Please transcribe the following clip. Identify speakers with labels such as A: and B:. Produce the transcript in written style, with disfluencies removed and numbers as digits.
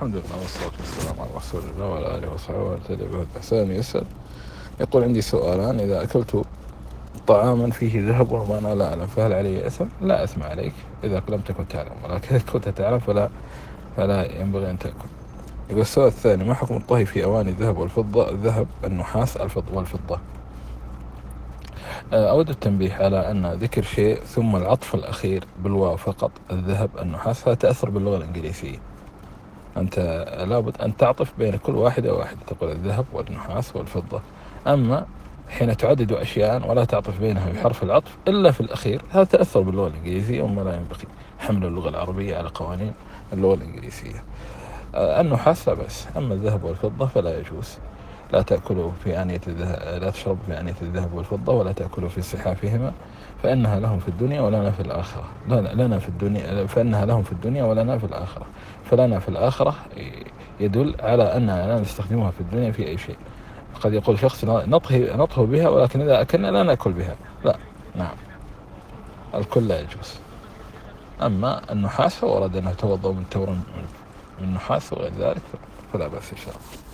A: الحمد لله والصلاة والسلام على رسول الله وعلى آله وصحبه ومن تبعهم بإحسان يسأل. يقول: عندي سؤالان. إذا أكلت طعاما فيه ذهب وأنا لا أعلم فهل علي إثم؟ لا إثم عليك إذا لم تكن تعلم، ولكن إذا كنت تعلم فلا ينبغي أن تأكل. يقول: السؤال الثاني: ما حكم الطهي في أواني الذهب والفضة، الذهب، النحاس، والفضة؟ أود التنبيه على أن ذكر شيء ثم العطف الأخير بالواو فقط، الذهب، النحاس، هذا تأثر باللغة الإنجليزية. أنت لابد أن تعطف بين كل واحدة واحدة، تقول الذهب والنحاس والفضة. أما حين تعدد أشياء ولا تعطف بينها بحرف العطف إلا في الأخير، هذا تأثر باللغة الإنجليزية، وما لا ينبغي حمل اللغة العربية على قوانين اللغة الإنجليزية. النحاس لا بأس، أما الذهب والفضة فلا يجوز. لا تأكلوا في آنية الذهب، لا تشربوا في آنية الذهب والفضة، ولا تأكلوا في صحافهما، فإنها لهم في الدنيا ولنا في الآخرة. لنا في الدنيا، فإنها لهم في الدنيا ولنا في الآخرة. فلنا في الآخرة يدل على أننا لا نستخدمها في الدنيا في أي شيء. قد يقول شخص: نطهو بها، ولكن إذا أكلنا لا نأكل بها. لا، نعم، الكل لا يجوز. أما النحاس فورد أنه توضأ من النحاس وغير ذلك، فلا بأس إن شاء الله.